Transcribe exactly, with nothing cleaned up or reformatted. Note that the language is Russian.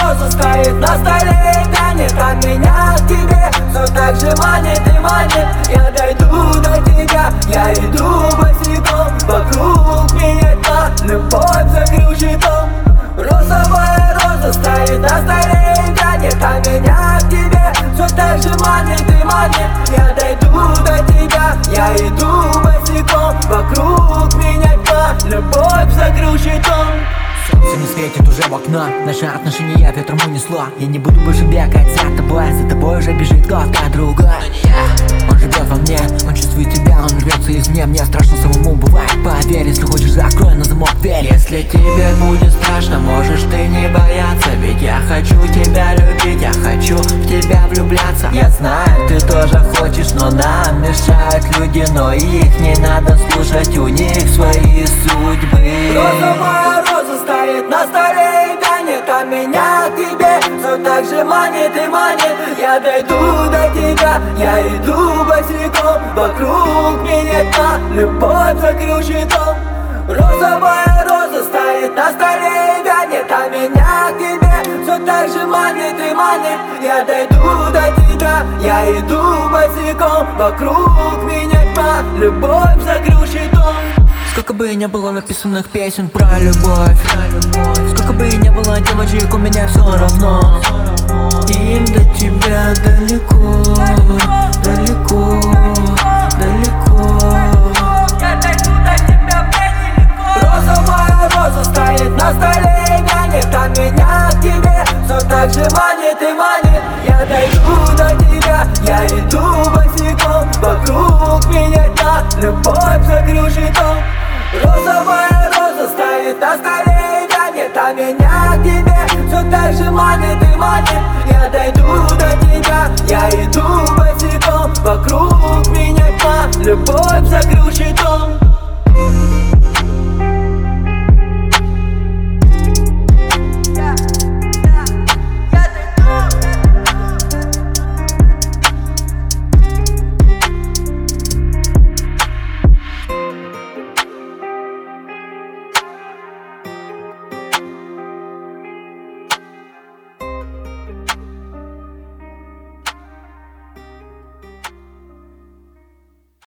роза стоит на столе, тянет от меня к тебе. Все так же манит и манит, я дойду до тебя. Я иду босиком, вокруг меня тьма, любовь закрыл щитом. Розовая роза стоит на столе, тянет от меня к тебе. Все так же манит и манит, я дойду до тебя. Я иду босиком, вокруг меня тьма, любовь закрыл щитом. Солнце не светит уже в окно, наши отношения ветром унесло. Я не буду больше бегать за тобой, за тобой уже бежит кто-то другой. Но не я. Он живет во мне, он чувствует тебя, он рвется из меня. Мне страшно самому бывает, поверь, если хочешь, закрой на замок дверь. Если тебе будет страшно, можешь ты не бояться, ведь я хочу тебя любить, я хочу в тебя влюбляться. Я знаю, ты тоже хочешь, но нам мешают люди, но их не надо слушать, у них свои судьбы. Розовая роза стоит на столе и тянет от меня к тебе. Все так же манит и манит, я дойду до тебя. Я иду босиком, вокруг меня тьма, любовь закрыл щитом. Розовая роза стоит на столе и тянет от меня к тебе. Все так же манит и манит, я дойду до тебя. Я иду босиком, вокруг меня тьма, любовь закрыл щитом. Сколько бы не было написанных песен про любовь, сколько бы не было девочек, у меня все равно. Им до тебя далеко, далеко, далеко. Я дойду до тебя недалеко. Розовая роза стоит на столе, тянет от меня к тебе. Все так же манит и манит, я дойду до тебя. Я иду босиком, вокруг меня тьма, любовь закрыл щитом. Розовая роза стоит на столе, тянет от меня к тебе. Все так же манит и манит, я дойду до тебя. Я иду босиком, вокруг меня тьма, любовь закрыл щитом.